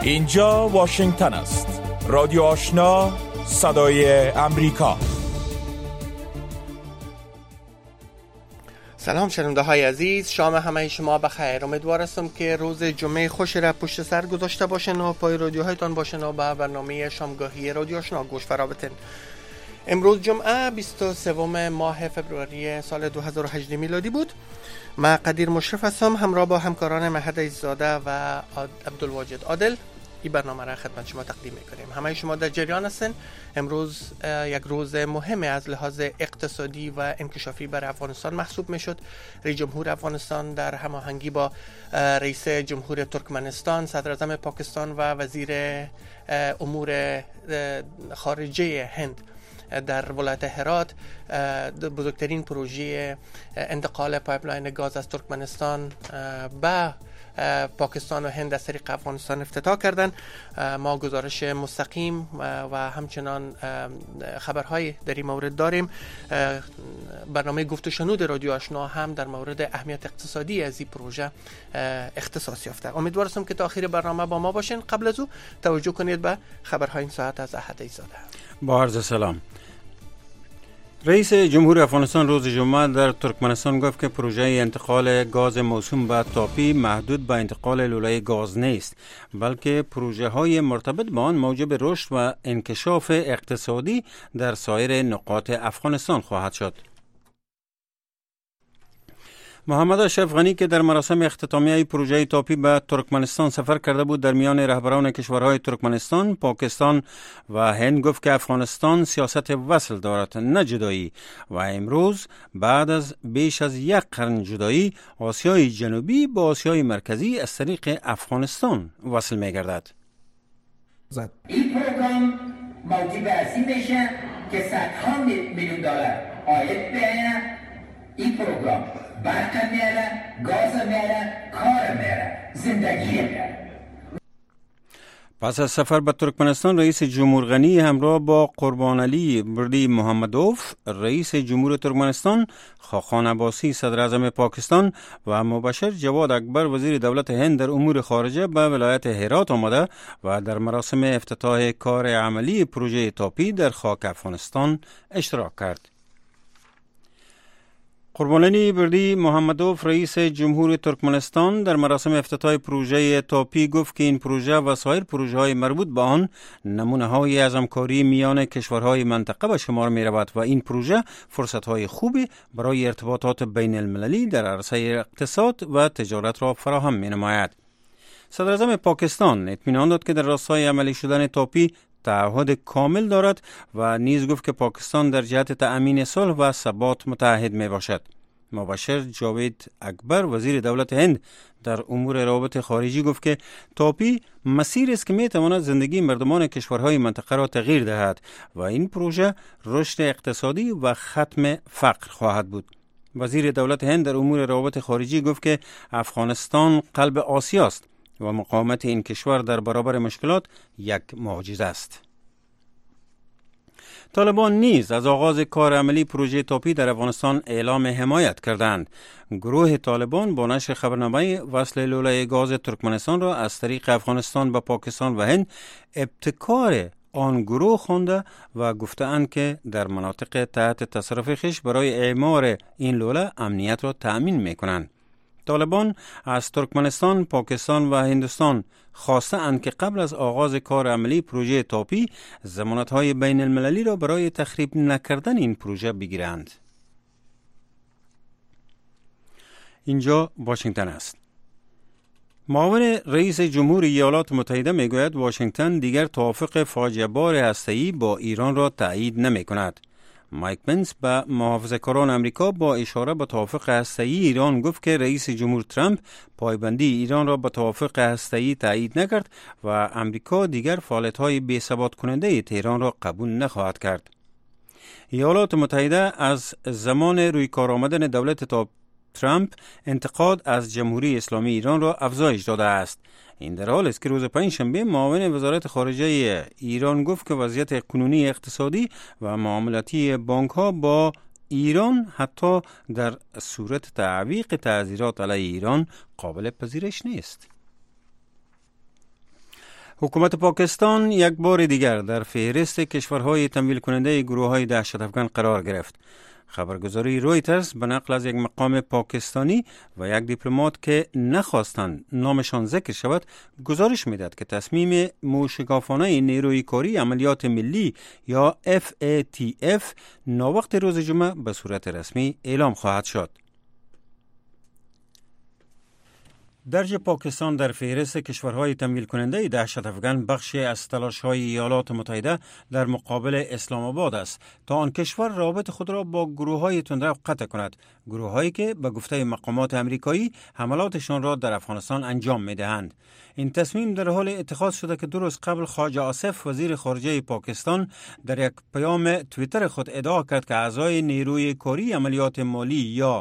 اینجا واشنگتن است. رادیو آشنا، صدای امریکا. سلام شنونده های عزیز، شام همه شما بخیر. امیدوار هستم که روز جمعه خوش را پشت سر گذاشته باشین و پای رادیوهایتان باشین و به برنامه شامگاهی رادیو آشنا گوش فرا. امروز جمعه 23 ماه فبروری سال 2018 میلادی بود. من قدیر مشرف هستم، همراه با همکاران مهد عزیزاده و عبدالواجد عادل این برنامه را خدمت شما تقدیم میکنیم. همه شما در جریان هستین. امروز یک روز مهم از لحاظ اقتصادی و انکشافی بر افغانستان محسوب میشد. رئیس جمهور افغانستان در هماهنگی با رئیس جمهور ترکمنستان، صدر اعظم پاکستان و وزیر امور خارجه هند در ولایت هرات بزرگترین پروژه انتقال پایپلاین گاز از ترکمنستان به پاکستان و هند از طریق افغانستان افتتاح کردند. ما گزارش مستقیم و همچنان خبرهای در این مورد داریم. برنامه گفت و شنود رادیو آشنا هم در مورد اهمیت اقتصادی از این پروژه اختصاص یافته. امیدوار هستم که تا آخر برنامه با ما باشین. قبل از او توجه کنید به خبرهای این ساعت از احد عزیزاده. با عرض سلام. رئیس جمهور افغانستان روز جمعه در ترکمنستان گفت که پروژه انتقال گاز موسوم به تاپی محدود به انتقال لوله گاز نیست، بلکه پروژه های مرتبط با آن موجب رشد و انکشاف اقتصادی در سایر نقاط افغانستان خواهد شد. محمد اشرف غنی که در مراسم اختتامیه پروژه تاپی به ترکمنستان سفر کرده بود، در میان رهبران کشورهای ترکمنستان، پاکستان و هند گفت که افغانستان سیاست وصل دارد، نه جدایی، و امروز بعد از بیش از یک قرن جدایی، آسیای جنوبی با آسیای مرکزی از طریق افغانستان وصل می گردد. این پروگرام موجب اصلی میشه که صدها میلیون دلار عاید بیاید. این پروگرام برق میاره، گاز میاره، کار میاره، زندگی میاره. پس از سفر به ترکمنستان، رئیس جمهور غنی همراه با قربان علی بردی محمدوف، رئیس جمهور ترکمنستان، خاقان عباسی، صدر اعظم پاکستان و مبشر جواد اکبر، وزیر دولت هند در امور خارجه، به ولایت هرات آمده و در مراسم افتتاح کار عملی پروژه تاپی در خاک افغانستان اشتراک کرد. قربان علی بردی محمدوف، رئیس جمهور ترکمنستان، در مراسم افتتاح پروژه تاپی گفت که این پروژه و سایر پروژه های مربوط به آن نمونه های از همکاری میان کشورهای منطقه به شمار می رود و این پروژه فرصت های خوبی برای ارتباطات بین المللی در عرصه اقتصاد و تجارت را فراهم می نماید. صدر اعظم پاکستان اطمینان داد که در راستای عملی شدن تاپی تعهد کامل دارد و نیز گفت که پاکستان در جهت تأمین صلح و ثبات متعهد می باشد. مبشر جاوید اکبر، وزیر دولت هند در امور روابط خارجی، گفت که تاپی مسیر است که می تواند زندگی مردمان کشورهای منطقه را تغییر دهد و این پروژه رشد اقتصادی و ختم فقر خواهد بود. وزیر دولت هند در امور روابط خارجی گفت که افغانستان قلب آسیا است و مقاومت این کشور در برابر مشکلات یک معجزه است. طالبان نیز از آغاز کار عملی پروژه تاپی در افغانستان اعلام حمایت کردند. گروه طالبان با نشر خبرنامه وصل لوله گاز ترکمنستان را از طریق افغانستان به پاکستان و هند ابتکار آن گروه خوانده و گفتند که در مناطق تحت تصرف خویش برای اعمار این لوله امنیت را تأمین می‌کنند. طالبان از ترکمنستان، پاکستان و هندوستان خواسته اند که قبل از آغاز کار عملی پروژه تاپی ضمانت‌های بین المللی را برای تخریب نکردن این پروژه بگیرند. اینجا واشنگتن است. معاون رئیس جمهور ایالات متحده میگوید واشنگتن دیگر توافق فاجعه بار هسته‌ای با ایران را تایید نمی‌کند. مایک پنس به محافظه‌کاران امریکا با اشاره به توافق هسته‌ای ایران گفت که رئیس جمهور ترامپ پایبندی ایران را به توافق هسته‌ای تایید نکرد و امریکا دیگر فعالیت‌های بی‌ثبات کننده تهران را قبول نخواهد کرد. ایالات متحده از زمان روی کار آمدن دولت ترامپ انتقاد از جمهوری اسلامی ایران را افزایش داده است. این در حال است که روز پنجشنبه معاون وزارت خارجه ایران گفت که وضعیت قانونی اقتصادی و معاملاتی بانک‌ها با ایران حتی در صورت تعویق تعزیرات علیه ایران قابل پذیرش نیست. حکومت پاکستان یک بار دیگر در فهرست کشورهای تمویل کننده گروه‌های دهشت افکن قرار گرفت. خبرگزاری رویترز به نقل از یک مقام پاکستانی و یک دیپلمات که نخواستند نامشان ذکر شود گزارش می‌دهد که تصمیم موشگافانه نیروی کاری عملیات ملی یا FATF ناوقت روز جمعه به صورت رسمی اعلام خواهد شد. درج پاکستان در فهرست کشورهای تمویل کننده دهشت افکن بخشی از تلاش‌های ایالات متحده در مقابل اسلام آباد است تا آن کشور رابط خود را با گروه‌های تندرو قطع کند، گروه‌هایی که به گفته مقامات آمریکایی حملاتشان را در افغانستان انجام می‌دهند. این تصمیم در حال اتخاذ شده که 2 روز قبل خواجه آصف وزیر خارجه پاکستان در یک پیام توییتر خود ادعا کرد که اعضای نیروی کاری عملیات مالی یا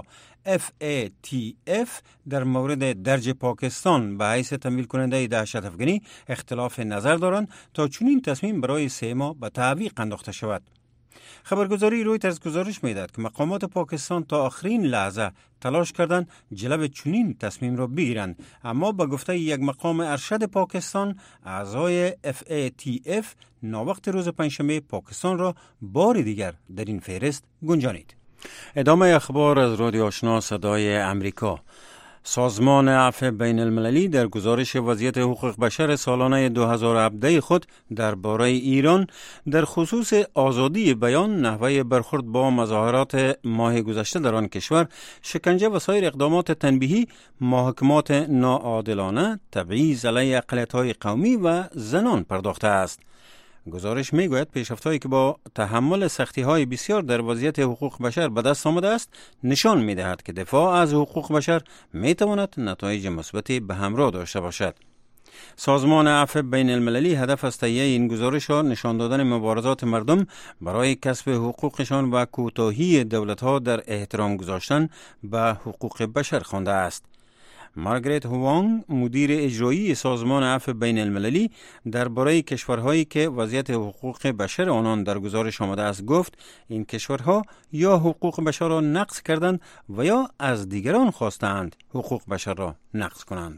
FATF در مورد درج پاکستان به حیث تمویل کننده دهشت افغانی اختلاف نظر دارند تا چنین تصمیم برای 3 ماه به تعویق انداخته شود. خبرگزاری رویترز گزارش می‌دهد که مقامات پاکستان تا آخرین لحظه تلاش کردند جلب چنین تصمیم را بگیرند، اما به گفته یک مقام ارشد پاکستان اعضای FATF ناوقت روز پنجشنبه پاکستان را بار دیگر در این فهرست گنجانید. ادامه اخبار از رادیو آشنا صدای امریکا. سازمان عفو بین المللی در گزارش وضعیت حقوق بشر سالانه 2017 خود درباره ایران در خصوص آزادی بیان، نحوه برخورد با مظاهرات ماه گذشته در آن کشور، شکنجه و سایر اقدامات تنبیهی، محاکمات ناعادلانه، تبعیض علیه اقلیت‌های قومی و زنان پرداخته است. گزارش میگوید پیشرفت‌هایی که با تحمل سختی‌های بسیار در وضعیت حقوق بشر به دست آمده است نشان می‌دهد که دفاع از حقوق بشر می‌تواند نتایج مثبتی به همراه داشته باشد. سازمان عفو بین المللی هدف از تهیه این گزارش را نشان دادن مبارزات مردم برای کسب حقوقشان و کوتاهی دولت‌ها در احترام گذاشتن به حقوق بشر خوانده است. مارگریت هوانگ، مدیر اجرایی سازمان عفو بین المللی، درباره کشورهایی که وضعیت حقوق بشر آنان در گزارش آمده است گفت این کشورها یا حقوق بشر را نقض کردند و یا از دیگران خواستند حقوق بشر را نقض کنند.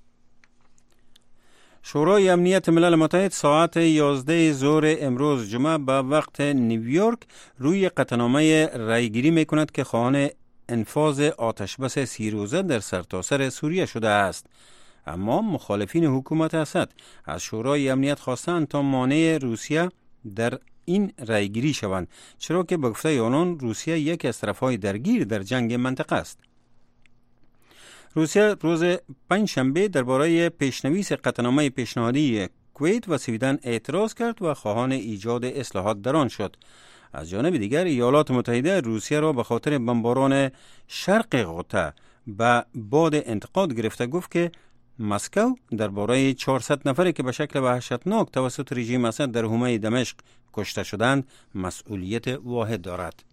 شورای امنیت ملل متحد ساعت 11 ظهر امروز جمعه به وقت نیویورک روی قطعنامه رأیگیری می‌کند که خواهان انفاذ آتشبس 30 روزه در سرتاسر سوریه شده است. اما مخالفین حکومت اسد از شورای امنیت خواستند تا مانع روسیه در این رأیگیری شوند، چرا که به گفته آنان روسیه یکی از طرفهای درگیر در جنگ منطقه است. روسیه روز پنجشنبه درباره پیشنویس قطعنامه پیشنهادی کویت و سویدن اعتراض کرد و خواهان ایجاد اصلاحات در آن شد. از جانب دیگر ایالات متحده روسیه را به خاطر بمباران شرق غوطه به باد انتقاد گرفته گفت که مسکو درباره 400 نفری که به شکل وحشتناک توسط رژیم اسد در حومه دمشق کشته شدند مسئولیت واحد دارد.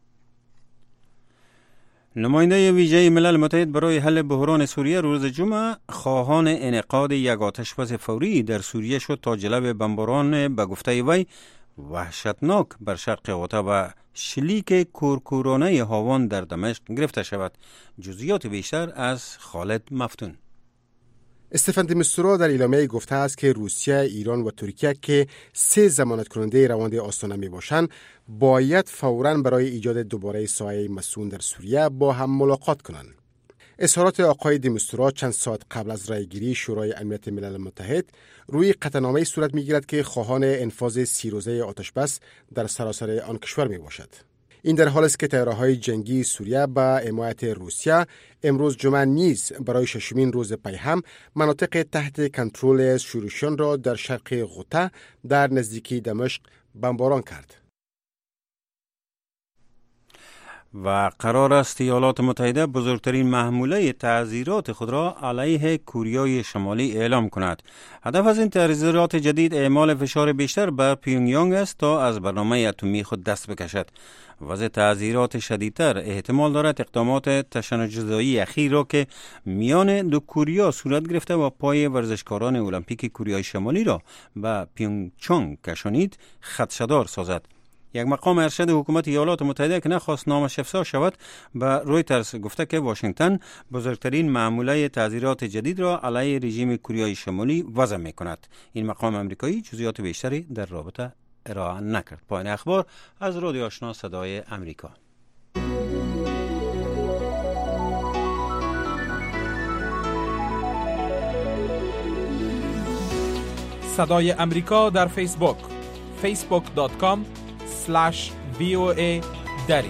نماینده ویژه ملل متحد برای حل بحران سوریه روز جمعه خواهان انعقاد یک آتشبس فوری در سوریه شد تا جلب بمباران به گفته وی وحشتناک بر شرق غوطه و شلیک کورکورانه هاوان در دمشق گرفته شود. جزئیات بیشتر از خالد مفتون. استفان د مستورا در اعلامیه گفته است که روسیه، ایران و ترکیه که 3 ضمانت کننده روند آستانه می باشند باید فوراً برای ایجاد دوباره سایه مسئول در سوریه با هم ملاقات کنند. اظهارات آقای د مستورا چند ساعت قبل از رأیگیری شورای امنیت ملل متحد روی قطعنامه صورت می‌گیرد که خواهان انفاذ 30 روزه آتشبس در سراسر آن کشور می باشد. این در حالی است که طیاره‌های جنگی سوریه با حمایت روسیه امروز جمعه نیز برای 6مین روز پی هم مناطق تحت کنترل شورشیان را در شرق غوطه در نزدیکی دمشق بمباران کرد. و قرار است ایالات متحده بزرگترین محموله تعزیرات خود را علیه کوریای شمالی اعلام کند. هدف از این تعزیرات جدید اعمال فشار بیشتر بر پیونگیانگ است تا از برنامه اتمی خود دست بکشد. وضع تعزیرات شدیدتر احتمال دارد اقدامات تشنج‌زایی اخیر را که میان دو کوریا صورت گرفته و پای ورزشکاران المپیک کوریای شمالی را به پیونگچانگ کشانید خدشه‌دار سازد. یک مقام ارشد حکومت ایالات متحده که نخواست نامش افشا شود به رویترز گفته که واشنگتن بزرگترین معامله تعزیرات جدید را علیه رژیم کره شمالی وضع می‌کند. این مقام آمریکایی جزئیات بیشتری در رابطه ارائه نکرد. پایان اخبار از رادیو آشنا صدای امریکا. صدای امریکا در فیسبوک facebook.com/VOA دری.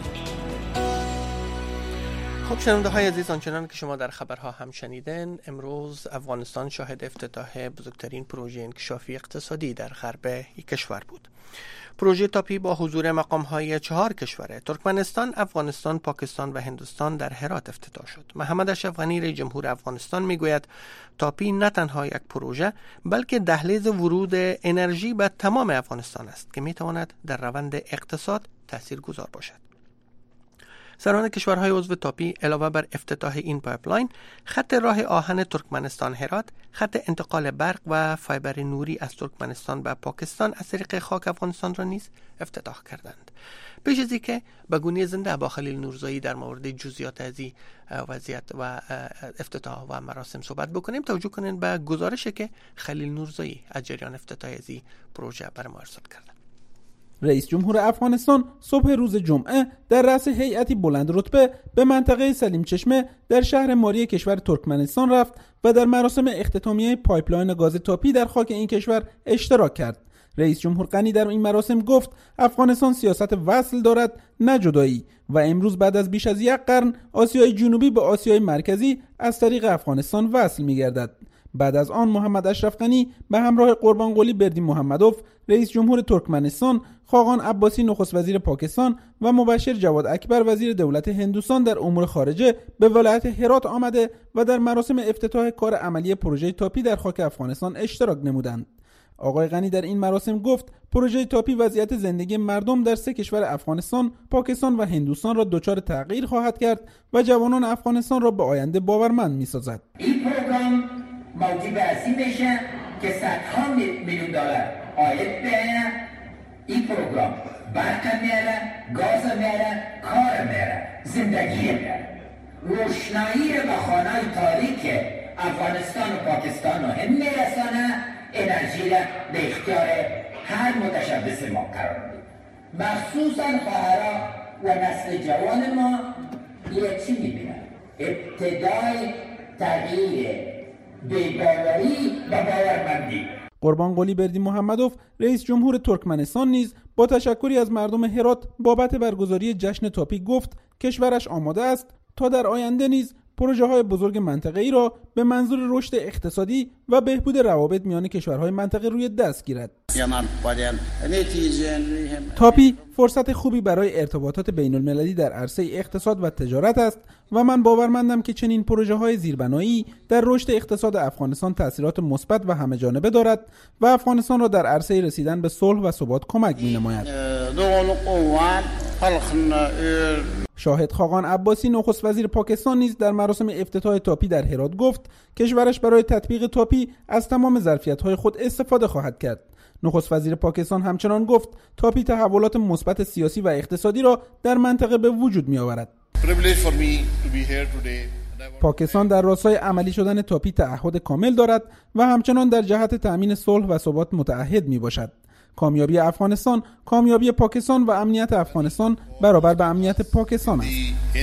خب شنونده های عزیز، آنچنان که شما در خبرها هم شنیدن، امروز افغانستان شاهد افتتاح بزرگترین پروژه انکشافی اقتصادی در غرب کشور بود. پروژه تاپی با حضور مقام‌های 4 کشور ترکمنستان، افغانستان، پاکستان و هندوستان در هرات افتتاح شد. محمد اشرف غنی رئیس جمهور افغانستان میگوید تاپی نه تنها یک پروژه بلکه دهلیز ورود انرژی به تمام افغانستان است که میتواند در روند اقتصاد تاثیرگذار باشد. سران کشورهای عضو تاپی علاوه بر افتتاح این پایپلاین، خط راه آهن ترکمنستان هرات، خط انتقال برق و فایبر نوری از ترکمنستان به پاکستان از طریق خاک افغانستان را نیز افتتاح کردند. پیش از اینکه به گونه زنده با خلیل نورزایی در مورد جزئیات از این وضعیت و افتتاح و مراسم صحبت بکنیم، توجه کنین به گزارشی که خلیل نورزایی از جریان افتتاح از این پروژه برام ارسال کرده. رئیس جمهور افغانستان صبح روز جمعه در رأس هیئتی بلند رتبه به منطقه سلیم چشمه در شهر ماری کشور ترکمنستان رفت و در مراسم اختتامیه پایپلاین گاز تاپی در خاک این کشور اشتراک کرد. رئیس جمهور غنی در این مراسم گفت افغانستان سیاست وصل دارد نه جدایی و امروز بعد از بیش از 1 قرن آسیای جنوبی به آسیای مرکزی از طریق افغانستان وصل می‌گردد. بعد از آن محمد اشرف غنی به همراه قربانقلی بردین محمدوف رئیس جمهور ترکمنستان، خاقان عباسی نخست وزیر پاکستان و مبشر جواد اکبر وزیر دولت هندوستان در امور خارجه به ولایت هرات آمده و در مراسم افتتاح کار عملی پروژه تاپی در خاک افغانستان اشتراک نمودند. آقای غنی در این مراسم گفت پروژه تاپی وضعیت زندگی مردم در 3 کشور افغانستان، پاکستان و هندوستان را دچار تغییر خواهد کرد و جوانان افغانستان را به آینده باورمند می‌سازد. این پروگرام موجب اصلی میشه که صدها میلیون دلار عاید به این پروگرام برق میاره، گاز میاره، کار میاره، زندگی میاره، روشنایی به خانه‌های تاریک افغانستان و پاکستان و هند میرسانه، انرژی را به اختیار هر متشبث ما قرار میده. مخصوصا خواهرها و نسل جوان ما یه چی میبینن؟ ابتدای تغییر بی‌باوری و باورمندی. قربانقلی بردین محمدوف رئیس جمهور ترکمنستان نیز با تشکری از مردم هرات بابت برگزاری جشن تاپی گفت کشورش آماده است تا در آینده نیز پروژه‌های بزرگ منطقه‌ای را به منظور رشد اقتصادی و بهبود روابط میان کشورهای منطقه روی دست گیرد. تاپی فرصت خوبی برای ارتباطات بین‌المللی در عرصه اقتصاد و تجارت است و من باورمندم که چنین پروژه‌های زیربنایی در رشد اقتصاد افغانستان تأثیرات مثبت و همه‌جانبه دارد و افغانستان را در عرصه رسیدن به صلح و ثبات کمک می‌نماید. شاهد خاقان عباسی نخست وزیر پاکستان نیز در مراسم افتتاح تاپی در هرات گفت کشورش برای تطبیق تاپی از تمام ظرفیت‌های خود استفاده خواهد کرد. نخست وزیر پاکستان همچنان گفت تاپی تحولات مثبت سیاسی و اقتصادی را در منطقه به وجود می‌آورد. پاکستان در راستای عملی شدن تاپی تعهد کامل دارد و همچنان در جهت تأمین صلح و ثبات متعهد میباشد. کامیابی افغانستان، کامیابی پاکستان و امنیت افغانستان برابر به امنیت پاکستان است.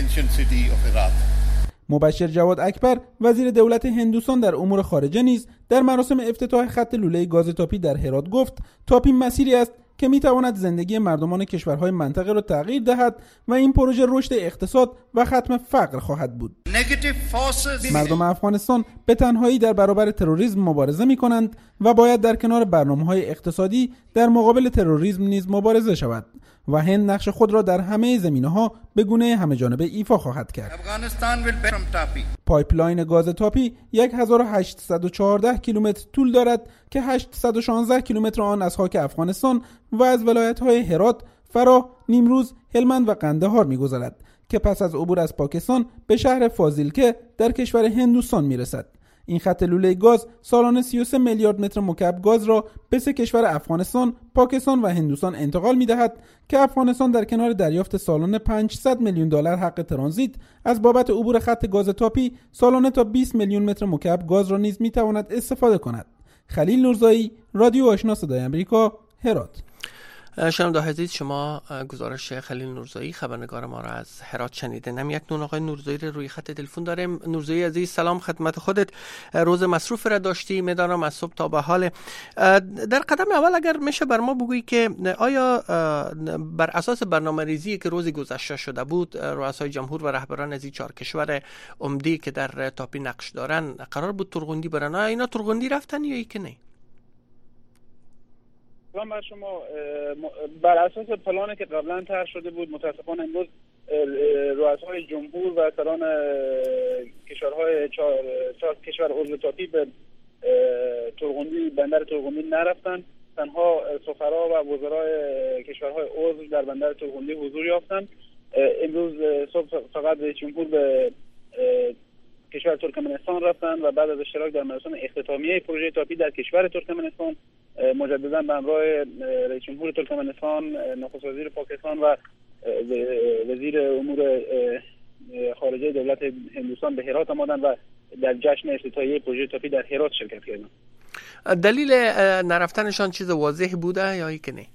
مبشر جواد اکبر وزیر دولت هندوستان در امور خارجه نیز در مراسم افتتاح خط لوله گاز تاپی در هرات گفت تاپی مسیری است که میتواند زندگی مردمان کشورهای منطقه را تغییر دهد و این پروژه رشد اقتصاد و ختم فقر خواهد بود. مردم افغانستان به تنهایی در برابر تروریسم مبارزه می‌کنند و باید در کنار برنامه‌های اقتصادی در مقابل تروریسم نیز مبارزه شود و هند نقش خود را در همه زمینه‌ها به گونه همه‌جانبه ایفا خواهد کرد. پایپلاین گاز تاپی 1814 کیلومتر طول دارد که 816 کیلومتر آن از خاک افغانستان و از ولایت‌های هرات، فراه، نیمروز، هلمند و قندهار می‌گذرد که پس از عبور از پاکستان به شهر فاضلکه در کشور هندوستان می‌رسد. این خط لوله گاز سالانه 33 میلیارد متر مکعب گاز را به سه کشور افغانستان، پاکستان و هندوستان انتقال می‌دهد که افغانستان در کنار دریافت سالانه 500 میلیون دلار حق ترانزیت از بابت عبور خط گاز تاپی، سالانه تا 20 میلیون متر مکعب گاز را نیز می‌تواند استفاده کند. خلیل نورزایی، رادیو آشنا صدای آمریکا، هرات. شنونده عزیز، شما گزارش خلیل نورزایی خبرنگار ما را از هرات شنیدین. هم یک نون آقای نورزایی رو روی خط تلفن داریم. نورزایی عزیز، سلام خدمت خودت. روز مصروف را داشتی، میدانم از صبح تا به حال. در قدم اول اگر میشه بر ما بگویی که آیا بر اساس برنامه‌ریزی که روز گذشته شده بود، رؤسای جمهور و رهبران از این 4 کشور عمده که در تاپی نقش دارن قرار بود ترغندی برن، آیا اینا ترغندی رفتن یا که نه؟ سلام بر شما. بر اساس پلانی که قبلا طرح شده بود، متاسفانه امروز رؤسای جمهور و سران کشورهای 4 کشور عضو تاپی به بندر ترغندی نرفتند. تنها سفرا و وزرای کشورهای عضو در بندر ترغندی حضور یافتند. امروز صبح فقط رئیس جمهور به کشور ترکمنستان رفتند و بعد از اشتراک در مراسم اختتامیه پروژه تاپی در کشور ترکمنستان مجددا به همراه رئیس جمهور ترکمنستان، نخست وزیر پاکستان و وزیر امور خارجه دولت هندوستان به هرات آمدند و در جشن افتتاحیه پروژه تاپی در هرات شرکت کردند. دلیل نرفتنشان چیز واضح بوده یا که نه؟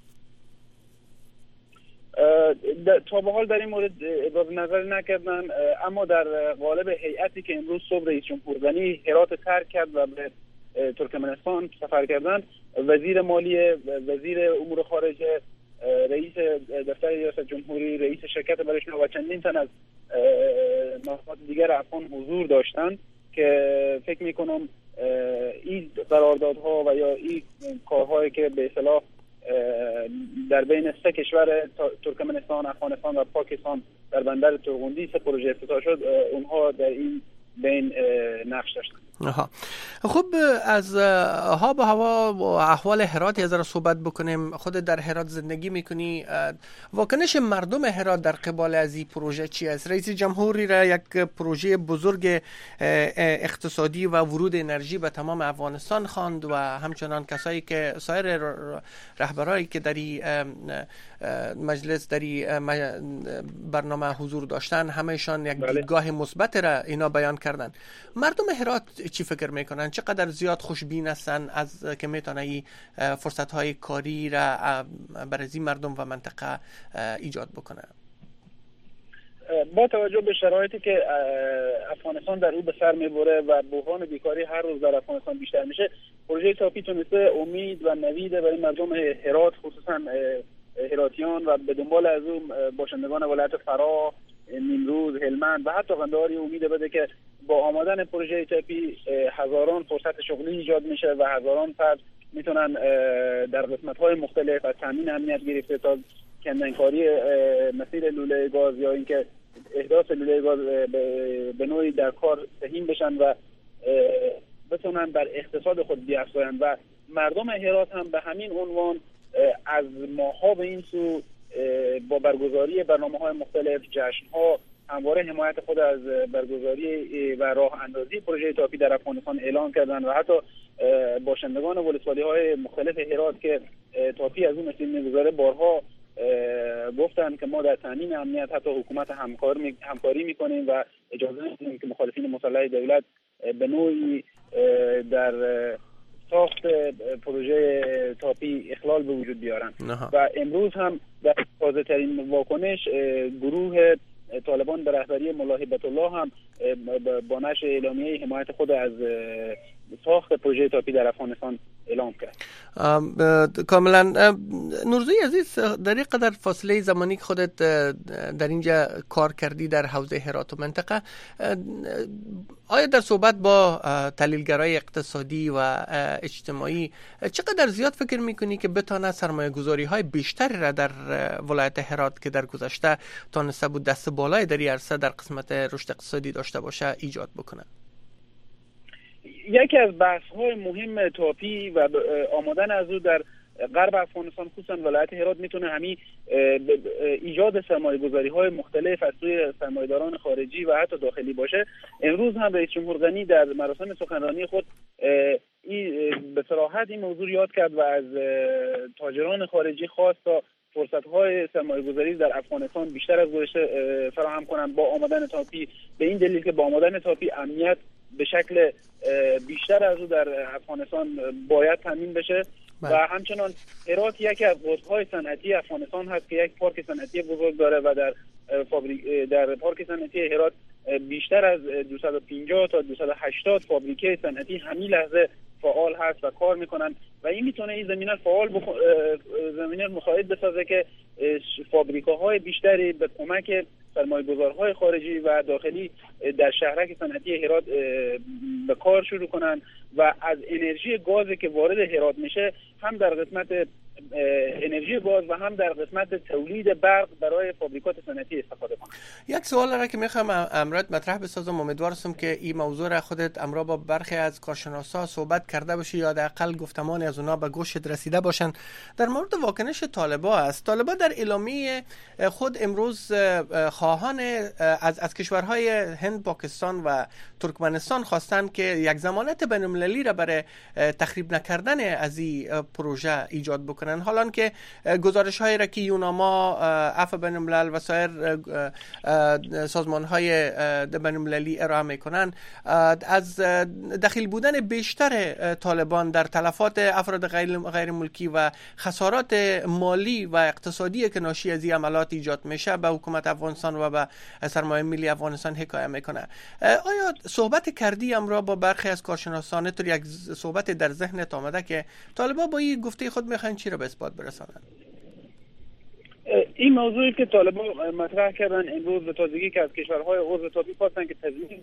تا به حال در این مورد ابراز نظر نکردن، اما در قالب هیئتی که امروز صبح رئیس جمهور غنی هرات ترک کرد و به ترکمنستان سفر کردند، وزیر مالیه، وزیر امور خارجه، رئیس دفتر ریاست جمهوری، رئیس شرکت برشنا و چندین تن از نهاد دیگر افغان حضور داشتند که فکر میکنم این قراردادها و یا این کارهایی که به اصطلاح در بین 3 کشور ترکمنستان، افغانستان و پاکستان در بندر ترغندی 3 پروژه افتتاح شد، اونها در این بین نقش داشتند. خب، از آب و هوا و احوال هرات یه ذره صحبت بکنیم. خود در هرات زندگی میکنی، واکنش مردم هرات در قبال از این پروژه چی است؟ رئیس جمهوری را یک پروژه بزرگ اقتصادی و ورود انرژی به تمام افغانستان خواند و همچنان کسایی که سایر رهبرایی که در مجلس در برنامه حضور داشتن همهشان یک دیدگاه مثبت را اینا بیان کردن. مردم هرات چی فکر میکنن؟ چقدر زیاد خوشبین هستن از که میتونه این فرصت‌های کاری را برای این مردم و منطقه ایجاد بکنه؟ با توجه به شرایطی که افغانستان در او به سر میبره و بحران بیکاری هر روز در افغانستان بیشتر میشه، پروژه تاپی تونسته امید و نوید برای مردم هرات، خصوصا هراتیان و به دنبال از اون باشندگان ولایت فراه، نیمروز، هلمند و حتی قندهاری امید بده که با آمدن پروژه تاپی هزاران فرصت شغلی ایجاد میشه و هزاران فرد میتونن در قسمت‌های مختلف از تامین امنیت گرفته تا کندنکاری مسیر لوله گاز یا اینکه احداث لوله گاز به نوعی در کار سهیم بشن و بتونن بر اقتصاد خود بیافزایند. و مردم هرات هم به همین عنوان از ماها به این سو با برگزاری برنامه‌های مختلف، جشن‌ها، همواره حمایت خود از برگزاری و راه اندازی پروژه تاپی در افغانستان اعلام کردن و حتی باشندگان ولسوالی‌های مختلف هرات که تاپی از اون مسیر می‌گذاره بارها گفتن که ما در تامین امنیت حتی حکومت همکاری می‌کنیم و اجازه نمیدیم که مخالفین مسلح دولت به نوعی در ساخت پروژه تاپی اخلال به وجود بیارن. و امروز هم در تازه‌ترین واکنش گروه طالبان به رهبری ملا هیبت الله هم با نشر اعلامیه حمایت خود از ساخت پروژه تاپی در افغانستان اعلام کرد. کاملا. نورزایی عزیز، در این قدر فاصله زمانی که خودت در اینجا کار کردی در حوزه هرات و منطقه، آیا در صحبت با تحلیلگرای اقتصادی و اجتماعی چقدر زیاد فکر میکنی که بتانه سرمایه گذاری های بیشتری را در ولایت هرات که در گذشته تانسته بود دست بالای در این عرصه در قسمت رشد اقتصادی داشته باشه ایجاد بکنه؟ یکی از بحث‌های مهم تاپی و آمدن از او در غرب افغانستان خصوصا ولایت هرات میتونه همین ایجاد سرمایه‌گذاری‌های مختلف از سوی سرمایه‌داران خارجی و حتی داخلی باشه. امروز هم رئیس جمهور غنی در مراسم سخنرانی خود به صراحت این موضوع یاد کرد و از تاجران خارجی خواست تا فرصت‌های سرمایه‌گذاری در افغانستان بیشتر از گذشته فراهم کنند با آمدن تاپی، به این دلیل که با آمدن تاپی امنیت به شکل بیشتر از او در افغانستان باید تامین بشه. و همچنان هرات یکی از قطب‌های صنعتی افغانستان هست که یک پارک صنعتی بزرگ داره و در پارک صنعتی هرات بیشتر از 250 تا 280 فابریکه صنعتی همین لحظه فعال هست و کار میکنن و این میتونه این زمینه زمینه مساعد بسازه که فابریکاهای بیشتری به کمک سرمایه‌گذارهای خارجی و داخلی در شهرک صنعتی هرات به کار شروع کنن و از انرژی گازی که وارد هرات میشه هم در قسمت انرژی گاز و هم در قسمت تولید برق برای فابریکات صنعتی استفاده کنند. یک سوال را که میخوام امروز مطرح بسازم، امیدوارم که این موضوع را خودت امروز با برخی از کارشناسا صحبت کرده باشی یا حداقل گفتمان از اونا به گوشت رسیده باشن. در مورد واکنش طالبا است. طالبا در اعلامیه خود امروز خواهان از کشورهای هند، پاکستان و ترکمنستان خواستند که یک ضمانت بین‌المللی را برای تخریب نکردن از این پروژه ایجاد بکنن، حالان که گزارش هایی را که یوناما، عفو بین‌الملل و سایر سازمان های بین‌المللی ارائه میکنن از دخیل بودن بیشتر طالبان در تلفات افراد غیر ملکی و خسارات مالی و اقتصادی که ناشی از این عملات ایجاد میشه به حکومت افغانستان و به سرمایه ملی افغانستان حکایت میکنه. آیا صحبت کردی امرا با برخی از کارشناسان تو یک صحبت در ذهنت آمده که طالبان با این گفته خود میخوان چی را به اثبات برسانند؟ این موضوعی که طالبان مطرح کردن امروز به تازگی که از کشورهای عضو تاپی خواستن که تضمین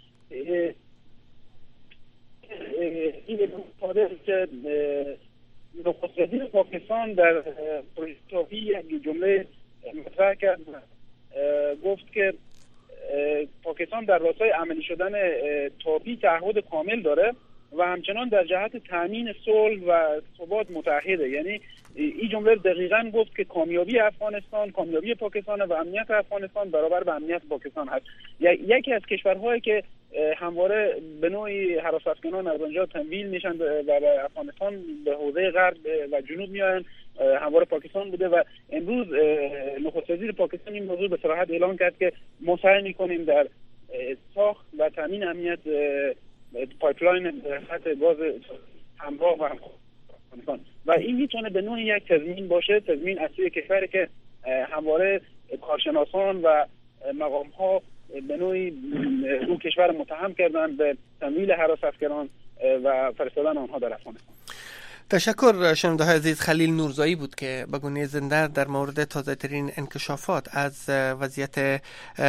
این مطابق که نخست وزیر پاکستان در پروژه تاپی یک جمله مطرح کرد، گفت که پاکستان در راستای عملی شدن تاپی تعهد کامل داره و همچنان در جهت تامین صلح و ثبات متحده. یعنی این جمله دقیقاً گفت که کامیابی افغانستان، کامیابی پاکستان و امنیت افغانستان برابر به امنیت پاکستان هست. یکی از کشورهایی که همواره به نوعی هراس‌افکنان از آنجا تمویل میشن و به افغانستان به حوزه غرب و جنوب میآیند همواره پاکستان بوده و امروز نخست وزیر پاکستان این موضوع به صراحت اعلام کرد که ما سعی می‌کنیم در ساخت و تامین امنیت پایپلاین خط گاز همراه و افغانستان و این میتونه به نوعی یک تضمین باشه، تضمین از سوی کشوری که همواره کارشناسان و مقام‌ها به نوعی اون کشور متهم کردن به تمویل هراس‌افکنان و فرستادن آنها در افغانستان. تشکر. شنونده های عزیز، خلیل نورزایی بود که به گونه زنده در مورد تازه ترین انکشافات از وضعیت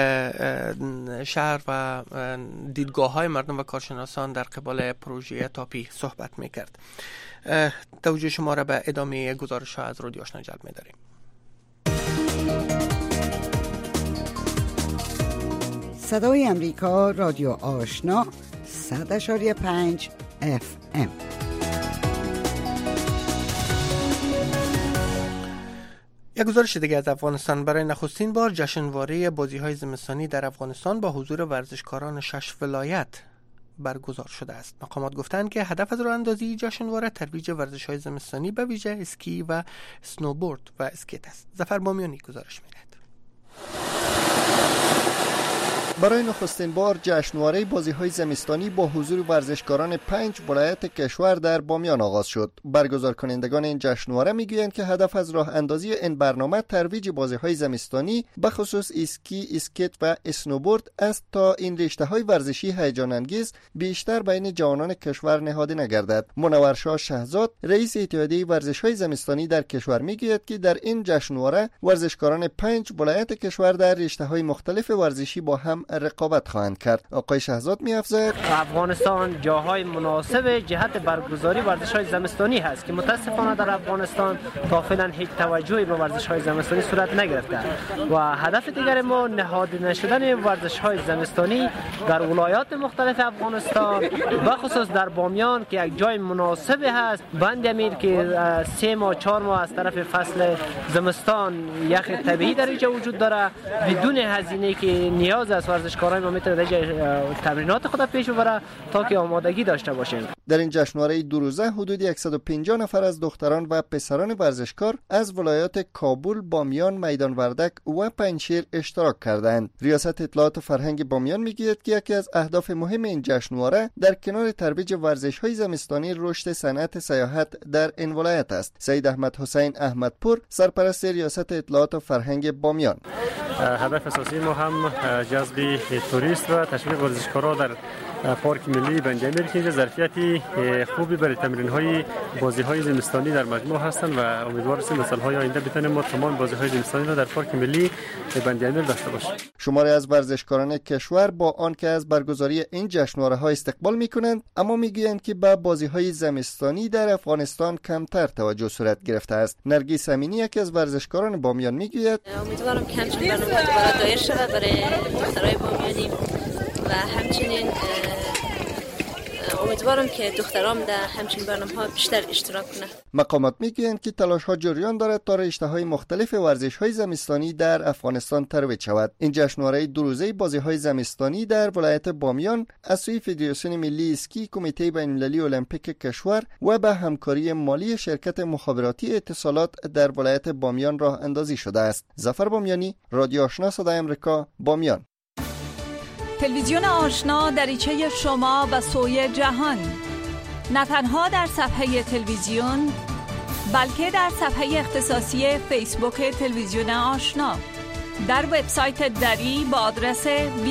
شهر و دیدگاه های مردم و کارشناسان در قبال پروژه تاپی صحبت میکرد. توجه شما را به ادامه گزارش ها از رادیو آشنا جلب می‌داریم. صدای امریکا، رادیو آشنا 100.5 FM. یک گزارش دیگه از افغانستان. برای نخستین بار جشنواره بازی‌های زمستانی در افغانستان با حضور ورزشکاران 6 ولایت برگزار شده است. مقامات گفتند که هدف از راه اندازی جشنواره ترویج ورزش‌های زمستانی به ویژه اسکی و سنوبورد و اسکیت است. ظفر بامیانی گزارش می‌دهد. برای نخستین بار جشنواره بازی‌های زمستانی با حضور ورزشکاران 5 ولایت کشور در بامیان آغاز شد. برگزار کنندگان این جشنواره میگویند که هدف از راه اندازی این برنامه ترویج بازی‌های زمستانی به خصوص اسکی، اسکیت و اسنوبورد است تا این رشته‌های ورزشی هیجان انگیز بیشتر بین جوانان کشور نهاده نگردد. منورشاه شهزاد، رئیس اتحادیه ورزش‌های زمستانی در کشور میگوید که در این جشنواره ورزشکاران 5 ولایت کشور در رشته‌های مختلف ورزشی با هم هم رقابت خواهند کرد. آقای شهزاد می‌افزاید افغانستان جاهای مناسب جهت برگزاری ورزش‌های زمستانی هست که متاسفانه در افغانستان تا فعلا هیچ توجهی به ورزش‌های زمستانی صورت نگرفته و هدف دیگر ما نهاده نشدن ورزش‌های زمستانی در ولایات مختلف افغانستان به خصوص در بامیان که یک جای مناسب هست. بند امیر که 3 ماه 4 ماه از طرف فصل زمستان یخ طبیعی در اینجا وجود داره بدون هزینه که نیاز است ورزشکاران ما میتونه تمرینات خود پیش ببره تا که آمادگی داشته باشیم. در این جشنواره 2 روزه حدود 150 نفر از دختران و پسران ورزشکار از ولایات کابل، بامیان، میدان وردک و پنجشیر اشتراک کردند. ریاست اطلاعات و فرهنگ بامیان میگوید که یکی از اهداف مهم این جشنواره در کنار ترویج ورزش‌های زمستانی رشد صنعت سیاحت در این ولایت است. سید احمد حسین احمدپور، سرپرست ریاست اطلاعات و فرهنگ بامیان: هدف اساسی ما هم جذب توریست و تشویق ورزشکاران در پارک ملی بند امیر که ظرفیتی خوبی برای تمرین‌های بازی‌های زمستانی در مجموع هستند و امیدوار هستیم در سال‌های آینده بتونیم ما تمام بازی‌های زمستانی را در پارک ملی بند امیر داشته باشیم. شماری از ورزشکاران کشور با آنکه از برگزاری این جشنواره‌ها استقبال می‌کنند، اما می‌گویند که به بازی‌های زمستانی در افغانستان کمتر توجه صورت گرفته است. نرگس امینی یکی از ورزشکاران بامیان می‌گوید: امیدوارم که همچنین برنامه دوباره دایر شود برای دخترای بامیانی و همچنین امیدوارم که دخترام در همچین برنامه‌ها بیشتر اشتراک کنند. مقامات میگویند که تلاش‌ها جریان دارد تا رشته‌های مختلف ورزش‌های زمستانی در افغانستان ترویج شود. این جشنواره 2 روزه بازی‌های زمستانی در ولایت بامیان از سوی فدراسیون ملی اسکی، کمیته بین‌المللی المپیک کشور و به همکاری مالی شرکت مخابراتی اتصالات در ولایت بامیان راه اندازی شده است. ظفر بامیانی، رادیو آشنا صدای آمریکا، بامیان. تلویزیون آشنا دریچه شما و سوی جهان، نه تنها در صفحه تلویزیون بلکه در صفحه اختصاصی فیسبوک تلویزیون آشنا، در وبسایت دری با آدرس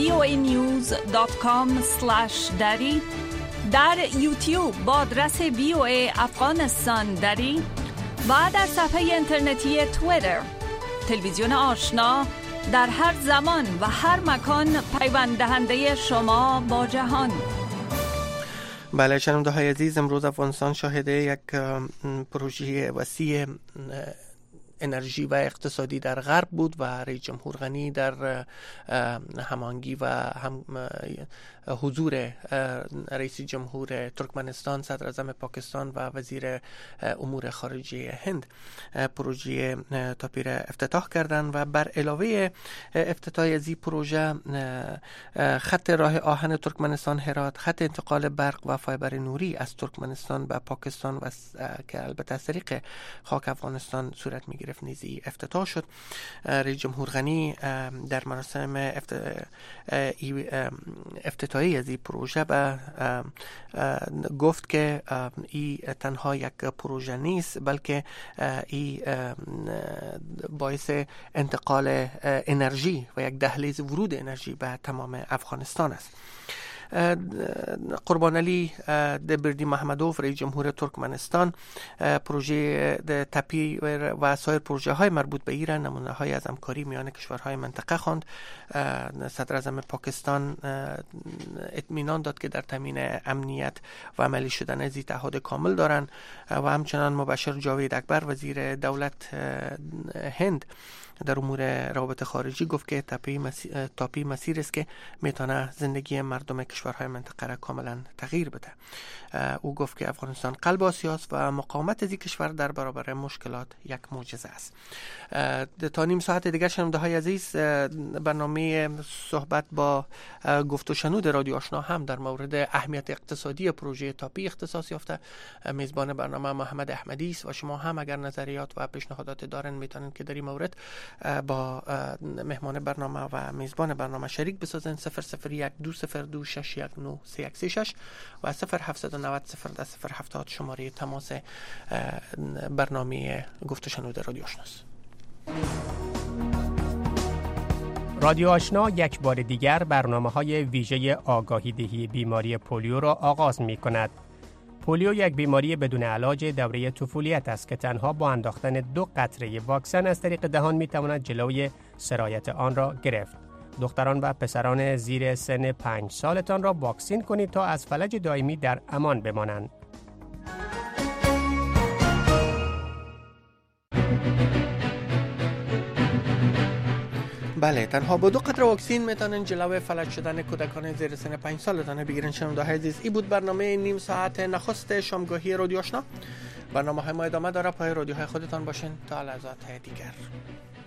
voanews.com/dari، در یوتیوب با آدرس VOA افغانستان دری و در صفحه اینترنتی توییتر. تلویزیون آشنا در هر زمان و هر مکان پیوند دهنده شما با جهان. بله شنونده های عزیز، امروز افغانستان شاهد یک پروژه وسیع انرژی و اقتصادی در غرب بود و رئیس جمهور غنی در هماهنگی و حضور رئیس جمهور ترکمنستان، صدر اعظم پاکستان و وزیر امور خارجه هند پروژه تاپی را افتتاح کردند و بر علاوه افتتاح از این پروژه خط راه آهن ترکمنستان هرات، خط انتقال برق و فایبر نوری از ترکمنستان به پاکستان و که البته از طریق خاک افغانستان صورت می‌گرفت نیزی افتتاح شد. رئیس جمهور غنی در مراسم افتتاحی از این پروژه گفت که این تنها یک پروژه نیست بلکه این باعث انتقال انرژی و یک دهلیز ورود انرژی به تمام افغانستان است. قربان علی دبردی محمدوف رئیس جمهور ترکمنستان پروژه تپی و سایر پروژه های مربوط به ایران نمونه های از همکاری میان کشورهای منطقه خواند. صدر اعظم پاکستان اطمینان داد که در تامین امنیت و عملی شدن از اتحاد کامل دارند و همچنان مبشر جاوید اکبر وزیر دولت هند در امور روابط خارجی گفت که تاپی مسیر است که میتونه زندگی مردم کشورهای منطقه را کاملا تغییر بده. او گفت که افغانستان قلب آسیا است و مقاومت از این کشور در برابر مشکلات یک معجزه است. تا نیم ساعت دیگر شنونده های عزیز برنامه صحبت با گفت و شنود رادیو آشنا هم در مورد اهمیت اقتصادی پروژه تاپی اختصاص یافته. میزبان برنامه محمد احمدی است و شما هم اگر نظریات و پیشنهادات دارن میتونید که در این مورد با مهمان برنامه و میزبان برنامه شریک بسازن. 001-202-619-3136 و 0790-010-070 شماره تماس برنامه گفت و شنود رادیو آشناست. رادیو آشنا یک بار دیگر برنامه‌های ویژه آگاهی دهی بیماری پولیو را آغاز می‌کند. پولیو یک بیماری بدون علاج دوره طفولیت است که تنها با انداختن 2 قطره واکسن از طریق دهان می‌تواند جلوی سرایت آن را گرفت. دختران و پسران زیر سن 5 سالتان را واکسین کنید تا از فلج دائمی در امان بمانند. بله، تنها با 2 قطره واکسین میتونن جلوی فلج شدن کودکان زیر سن 5 سالتان بگیرن. شنونده‌های عزیز، این بود برنامه نیم ساعت نخست شامگاهی رادیو آشنا. برنامه های ما ادامه داره. پای رادیوهای خودتان باشین تا لحظات دیگر.